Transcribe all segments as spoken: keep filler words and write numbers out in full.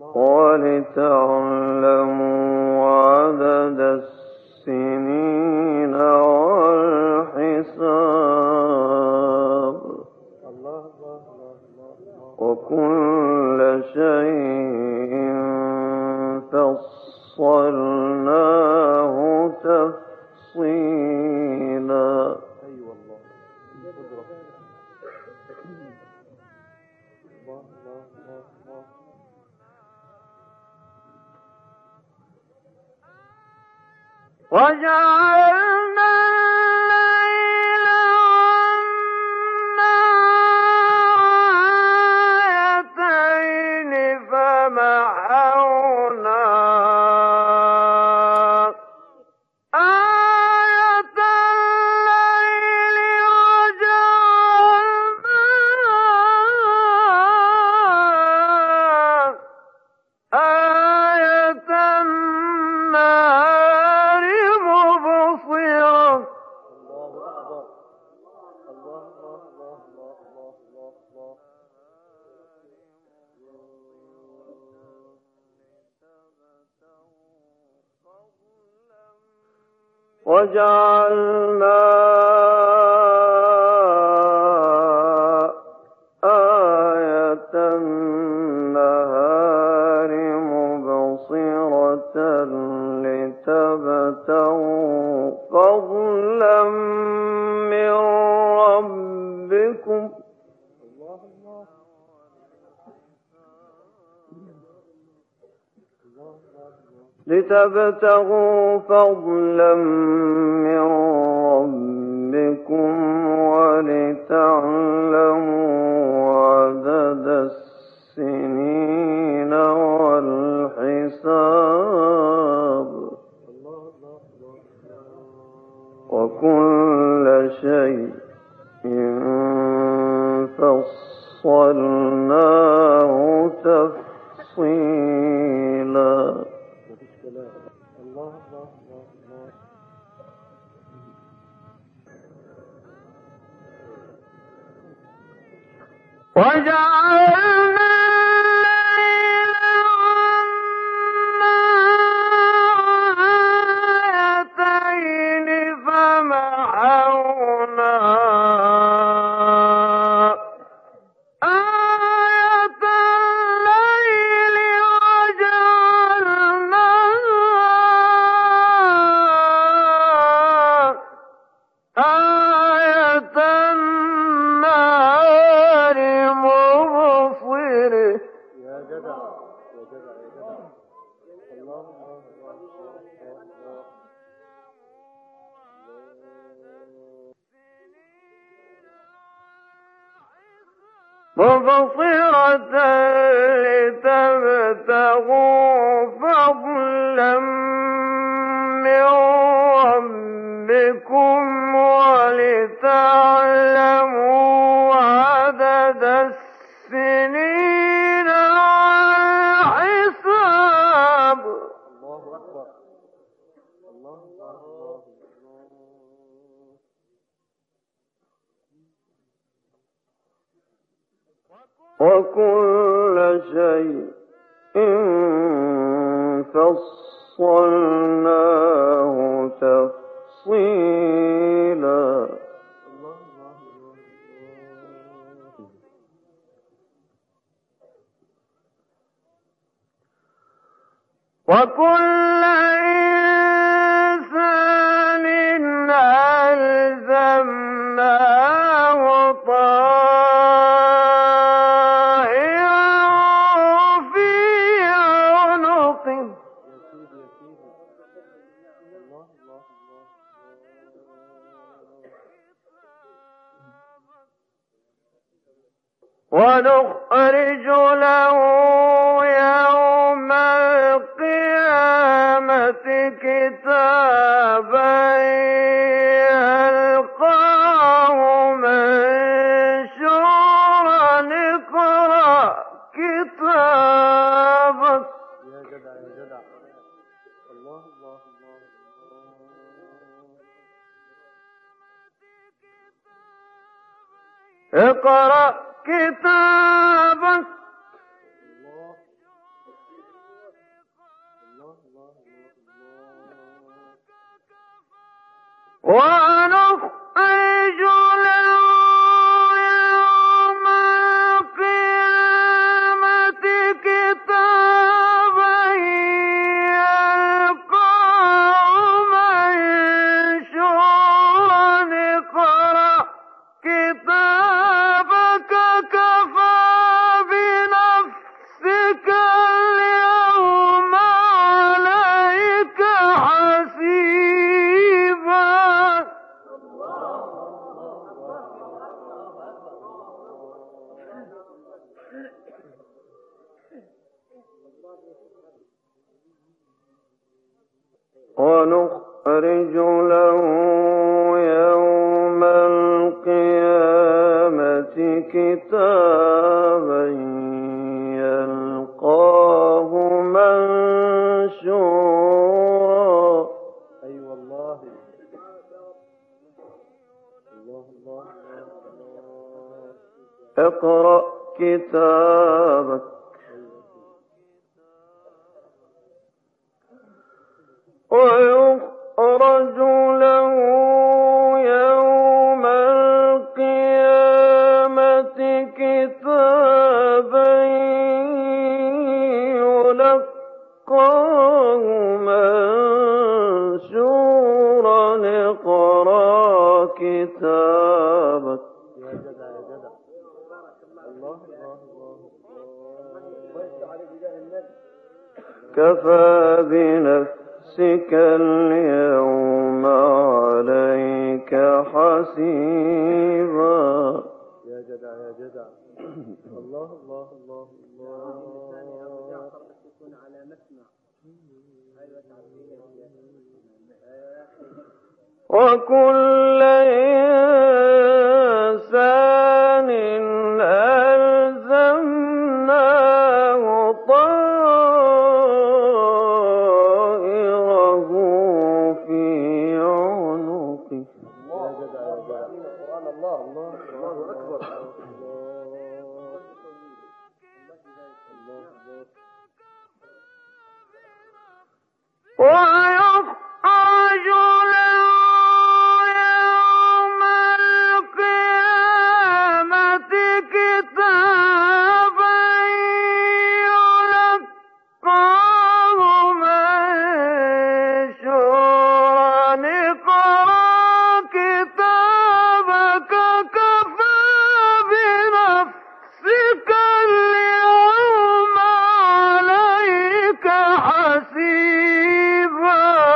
ولتعلموا عدد السنين والحساب وكل شيء فصلناه تفصيلا. وجعلنا الليل والنهار آيتين فمحونا آية الليل وجعلنا آية النهار مبصرة. وجعلنا آية النهار مبصرة لتبتغوا فضلا من ربكم لتبتغوا فضلا من ربكم ولتعلموا عدد السنين والحساب وكل شيء فصلناه تفصيلا. وجعلنا الليل والنهار آيتين فمحونا آية الليل وجعلنا آية النهار مبصرة. يا جدع يا جدع يا جدع الله مبصرة لتبتغوا فضلا من ربكم ولتعلموا عدد السنين والحساب. الله أكبر الله أكبر. وكل شيء فصلناه تفصيلا. وكل إنسان ألزمناه طائره في عنقه ونخرج له يوم القيامة كتابا يلقاه منشورا اقرأ كتابك. يا جدع يا جدع الله الله الله. اقرأ كتابك ونخرج له يوم القيامة كتابا يلقاه منشورا اقرأ كتابك كفى بنفسك اليوم عليك حسيبا. ونخرج له يوم القيامة كتابا يلقاه منشورا. أي والله. الله الله الله. اقرأ كتابك ويخرج له يوم القيامة كتابا يلقاه منشورا اقرأ كتابك. يا جدع يا جدع. الله الله الله الله. كفى بنفسك اليوم عليك حسيبا. يا جدع يا جدع. الله الله الله الله. وكل إنسان ألزمناه طائره في عنقه. يا جدع يا جدع. سبحان الله. الله الله أكبر. ويخرج له يوم القيامة كتابا يلقاه منشورا اقرأ كتابك كفى بنفسك اليوم عليك حسيبا.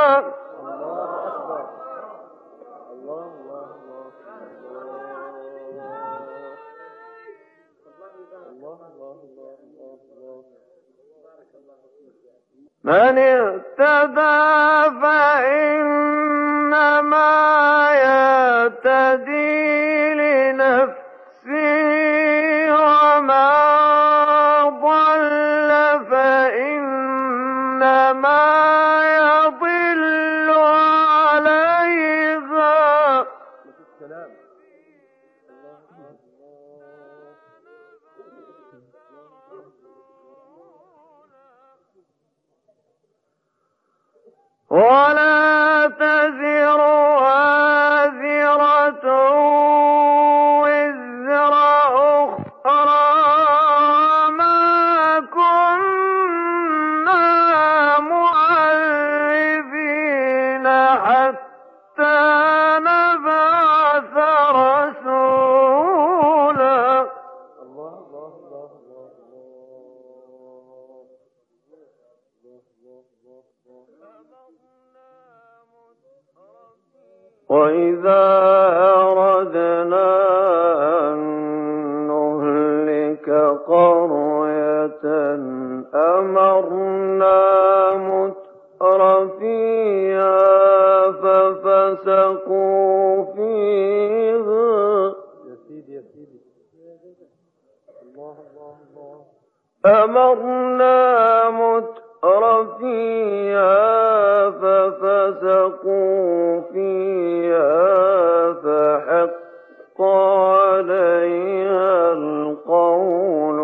من اهتدى فإنما يهتدي لنفسه ومن ضل فإنما يضل عليها. ولا تزر وازرة وزر أخرى ما كنا معذبين حتى نبعث رسولا. الله الله الله الله. وإذا أردنا أن نهلك قرية أمرنا متر فيها ففسقوا فيها. يا سيدي يا سيدي. الله الله الله. أمرنا متر فيها ففسقوا فيها فحق عليها القول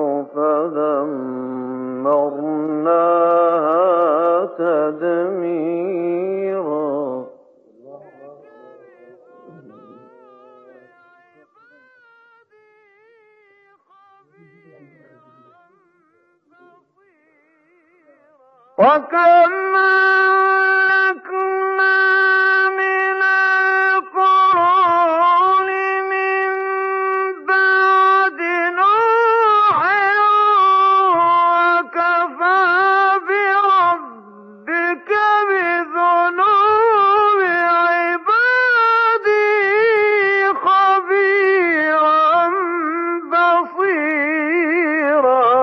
فدمرناها تدميرا. وكم أهلكنا من القرون من بعد نوح وكفى بربك بذنوب عباده خبيرا بصيرا.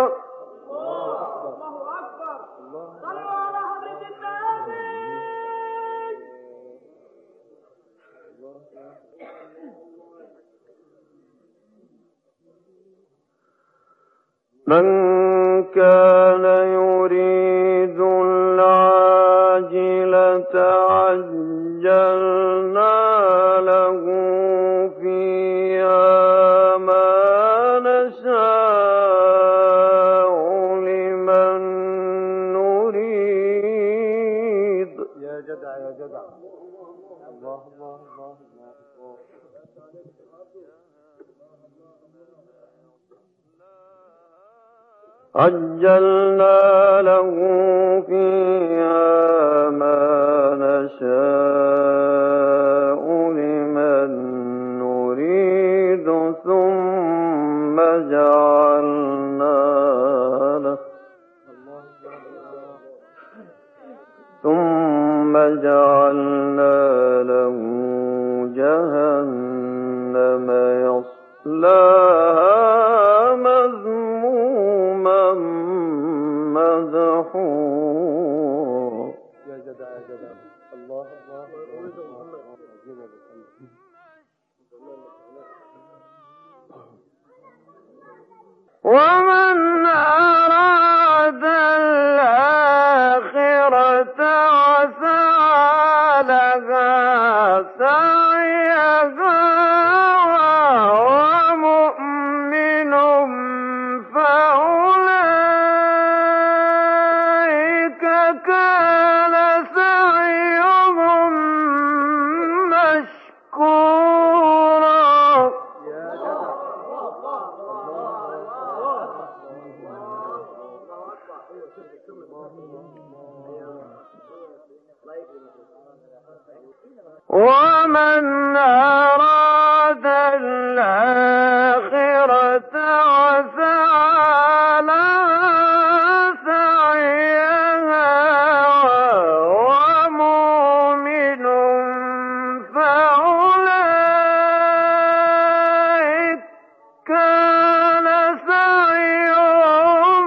من كان يريد العاجلة عجلنا له فيها ما نشاء لمن نريد. يا جدع يا جدع. الله الله الله الله. عجلنا له فيها ما نشاء لمن نريد ثم جعلنا له ثم جعلنا له جهنم يصلاها مذموما مدحورا. يا جدع يا جدع. الله الله ومن أراد الآخرة وسعى لها سعيها وهو مؤمن فأولئك كان سعيهم مشكورا. ومن أراد الآخرة وسعى لها سعيها وهو مؤمن فأولئك كان سعيهم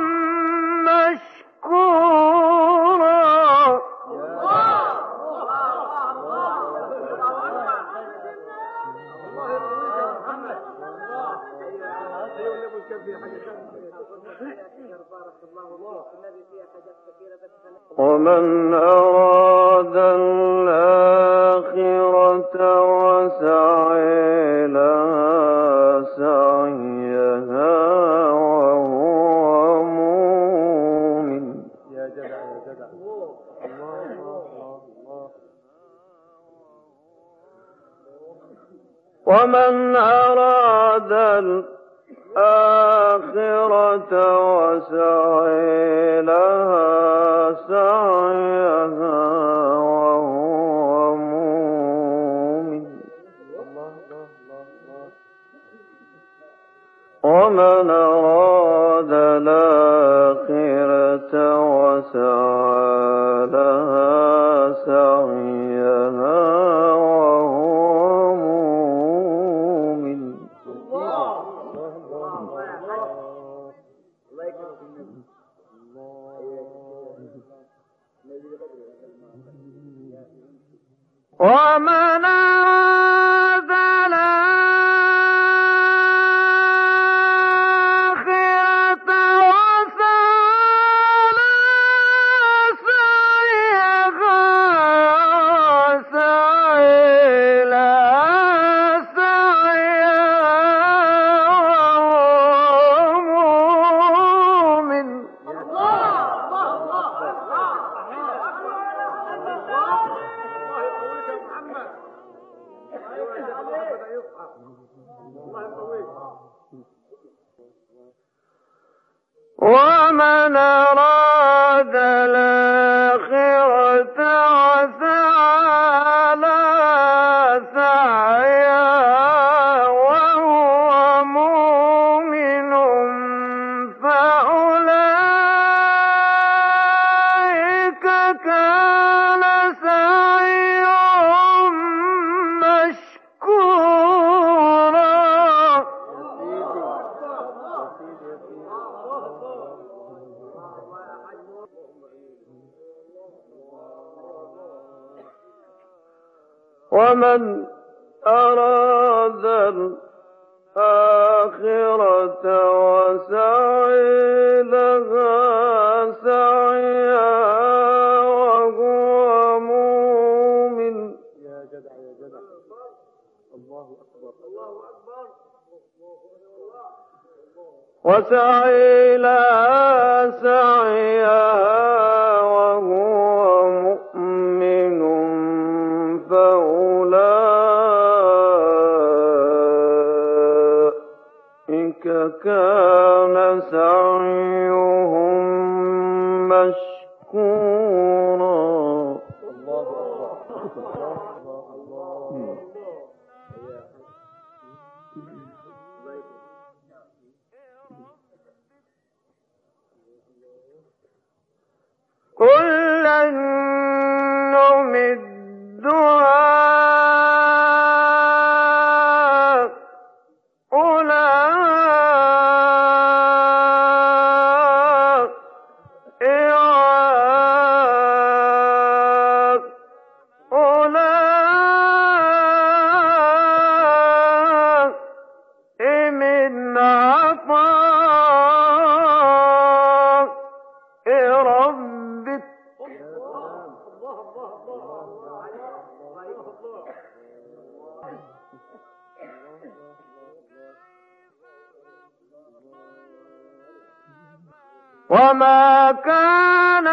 مشكورا. ومن أراد الآخرة وسعى لها سعيها وهو مؤمن. يا جدع يا جدع. الله الله الله. ومن أراد الآخرة وسعى لها سعيها وهو مؤمن. ومن أراد الآخرة وسعى لها سعيها وهو مؤمن. ومن أراد الآخرة وسعى لها سعيها وسعى لها سعيها وهو مؤمن. ومن أراد الآخرة وسعي لها سعيها وهو مؤمن. يا جدع يا جدع، الله أكبر الله أكبر. وسعي لها سعيها وهو مؤمن فأولئك كان سعيهم مشكورا. الله أكبر الله الله. كلا نمد وما كان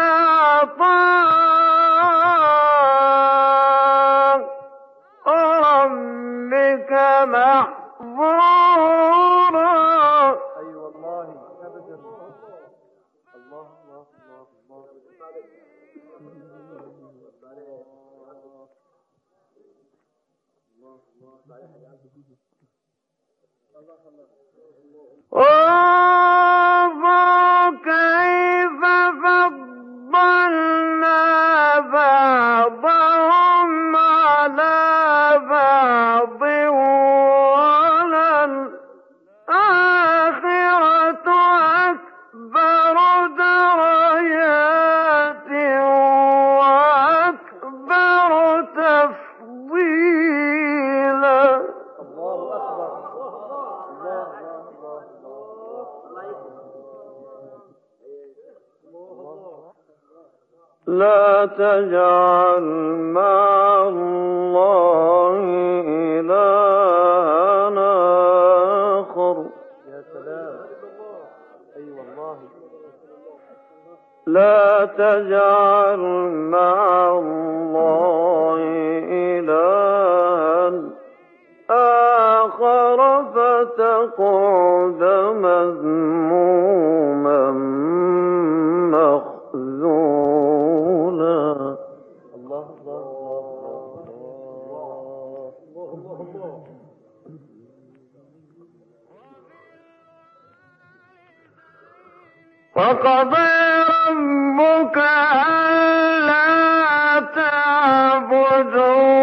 عطاء ربك محظورا. أي والله أبدا. الله الله الله انظر كيف فضلنا بعضهم على بعض وللآخرة أكبر درجات وأكبر تفضيلا. الله أكبر الله لا تجعل مع الله إلهًا آخر. يا سلام. أي والله. لا تجعل مع الله إلهًا آخر فتقعد مذموما مخذولا. الله الله الله الله. وقضى ربك ألا تعبدوا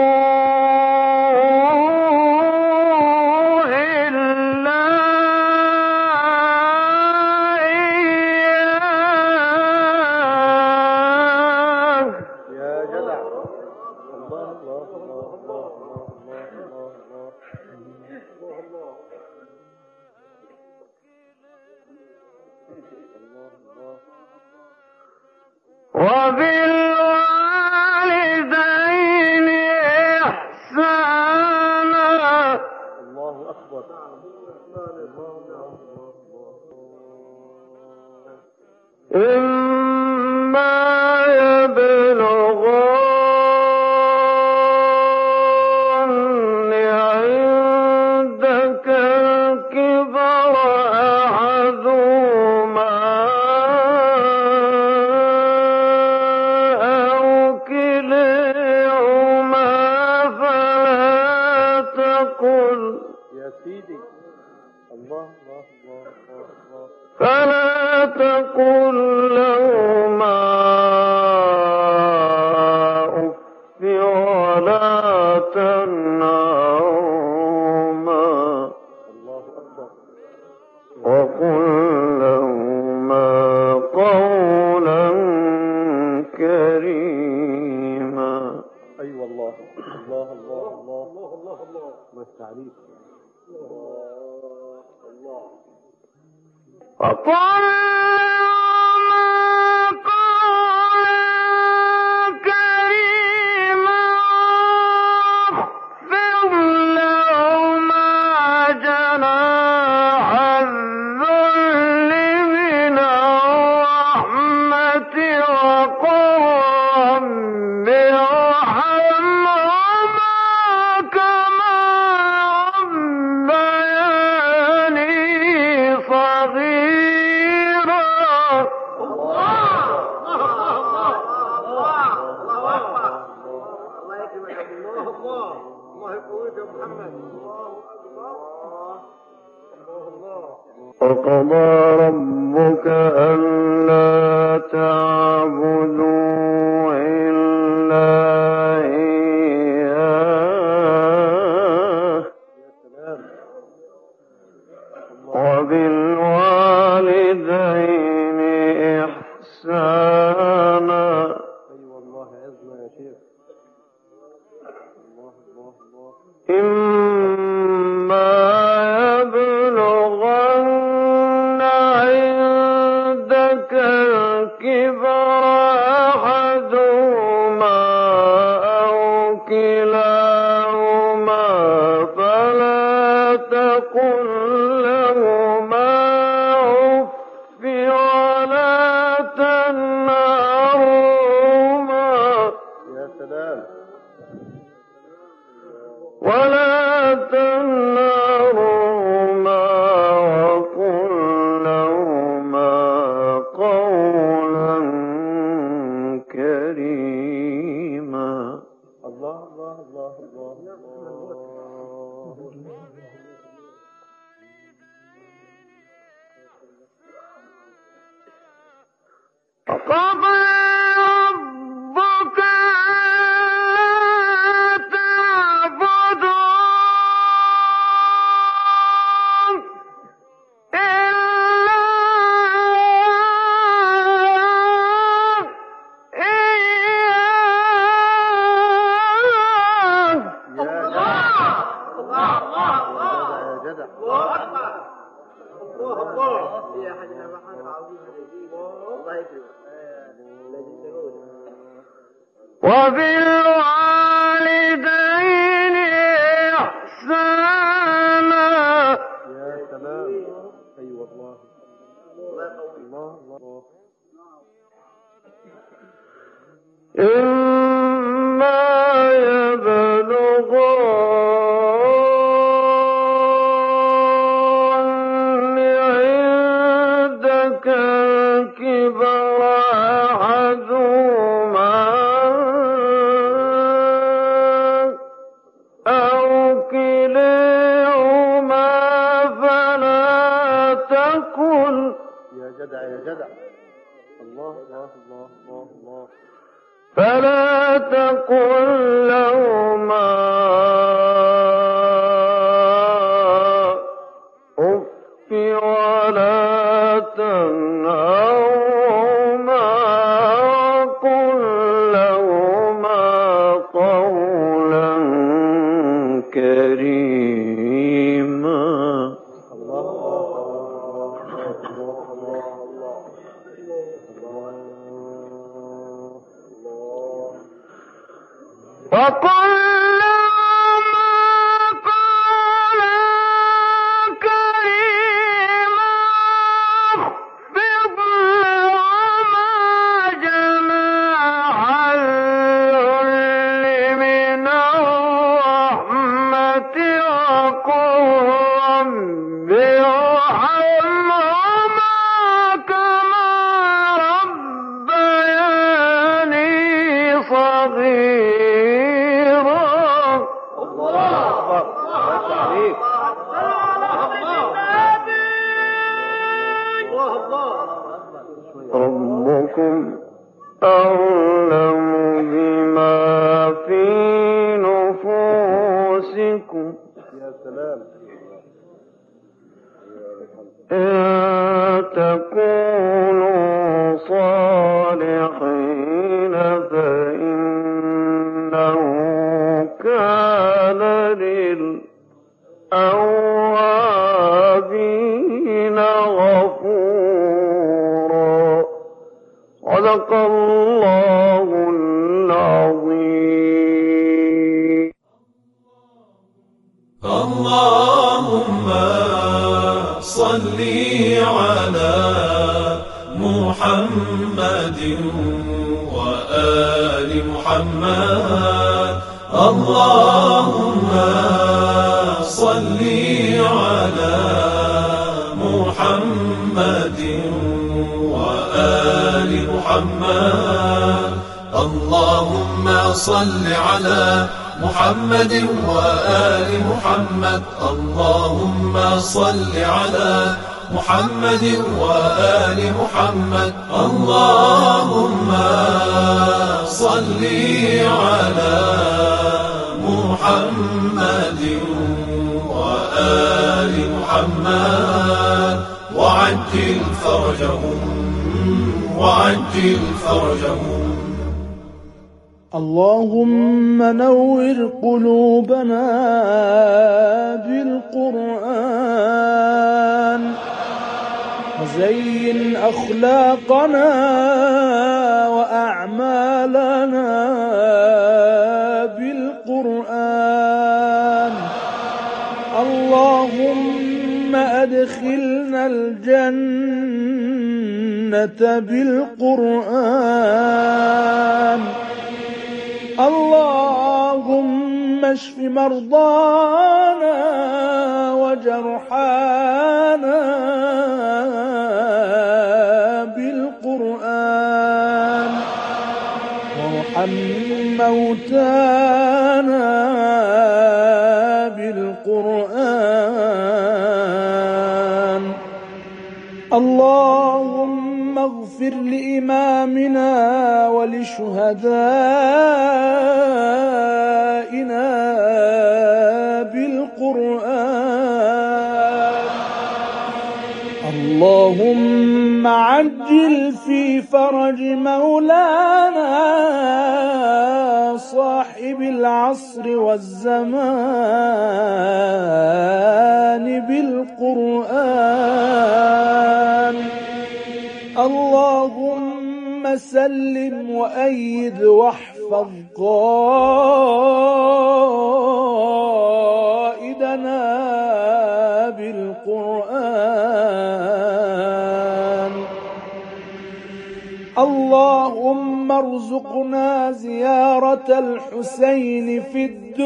وبالوالدين إحسانا. الله أكبر. إما يبلغن عندك الكبر أحدهما أو كليهما فلا تقل يا سيدي. الله الله الله الله. فلا تقل لهما أف ولا تنهرهما. الله أكبر. وقل لهما قولا كريما. أي والله. الله الله الله وقضى ربك ألا تعبدوا إلا إياه وبالوالدين إحسانا. إما يبلغن عندك الكبر أحدهما أو كلاهما فلا تقل لهما أف ولا تنهرهما ولا تنهرهما وقل لهما قولا كريما. الله الله الله الله وقضى ربك وبالوالدين إحسانا. يا سلام. أي والله الله الله. إما يبلغن عندك الكبر أحدهما أو كلاهما فلا تقل يا جدع يا جدع. الله الله الله الله الله. فلا تقل لهما أف ولا تنهرهما وقل لهما قولا كريما. الله وقل لهما قولا كريما واخفض لهما جناح الذل من الرحمة وقل رب ارحمهما كما ربياني صغيرا. ربكم أعلم بما في نفوسكم. يا سلام. إن تكونوا صالحين فإنه كان للأوابين غفورا. الله العظيم. اللهم صل على محمد وآل محمد. اللهم صل على محمد وآل محمد. اللهم صل على محمد وآل محمد. اللهم صل على محمد وآل محمد. اللهم صل على محمد وآل محمد وعجل فرجهم وعجل فرجهم. اللهم نور قلوبنا بالقرآن وزين أخلاقنا وأعمالنا بالقرآن. اللهم أدخلنا الجنة بالقرآن. اللهم اشف مرضانا وجرحانا بالقرآن وارحم موتانا بالقرآن. اللهم اغفر لإمامنا ولشهدائنا بالقرآن. اللهم عجل في فرج مولانا صاحب العصر والزمان بالقرآن. اللهم سلم وأيد واحفظ قائدنا بالقرآن. اللهم ارزقنا زيارة الحسين في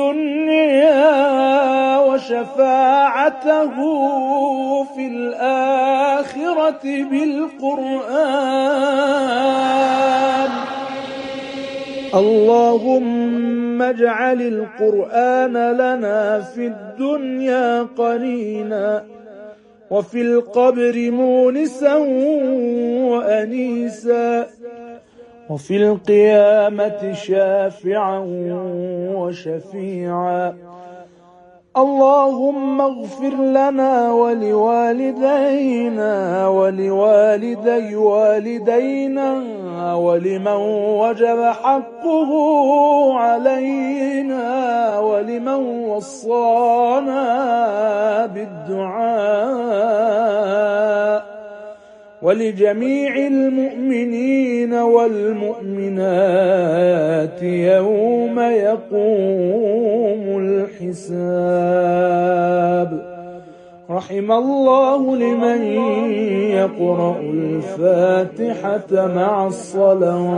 الدنيا وشفاعته في الآخرة بالقرآن. اللهم اجعل القرآن لنا في الدنيا قرينا وفي القبر مونسا وأنيسا وفي القيامة شافعا وشفيعا. اللهم اغفر لنا ولوالدينا ولوالدي والدينا ولمن وجب حقه علينا ولمن وصانا بالدعاء ولجميع المؤمنين والمؤمنات يوم يقوم الحساب. رحم الله لمن يقرأ الفاتحة مع الصلوات.